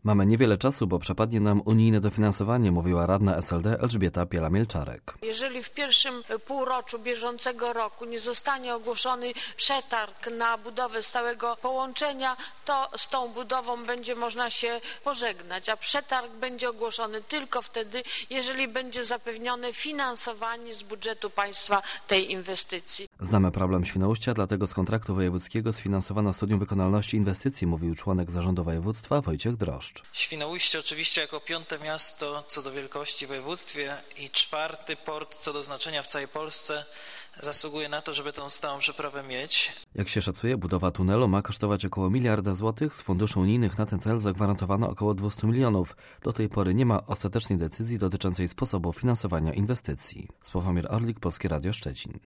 Mamy niewiele czasu, bo przepadnie nam unijne dofinansowanie, mówiła radna SLD Elżbieta Piela-Mielczarek. Jeżeli w pierwszym półroczu bieżącego roku nie zostanie ogłoszony przetarg na budowę stałego połączenia, to z tą budową będzie można się pożegnać, a przetarg będzie ogłoszony tylko wtedy, jeżeli będzie zapewnione finansowanie z budżetu państwa tej inwestycji. Znamy problem Świnoujścia, dlatego z kontraktu wojewódzkiego sfinansowano studium wykonalności inwestycji, mówił członek zarządu województwa Wojciech Droszcz. Świnoujście oczywiście jako 5. miasto co do wielkości w województwie i 4. port co do znaczenia w całej Polsce zasługuje na to, żeby tę stałą przeprawę mieć. Jak się szacuje, budowa tunelu ma kosztować około 1 miliarda złotych. Z funduszy unijnych na ten cel zagwarantowano około 200 milionów. Do tej pory nie ma ostatecznej decyzji dotyczącej sposobu finansowania inwestycji. Sławomir Orlik, Polskie Radio Szczecin.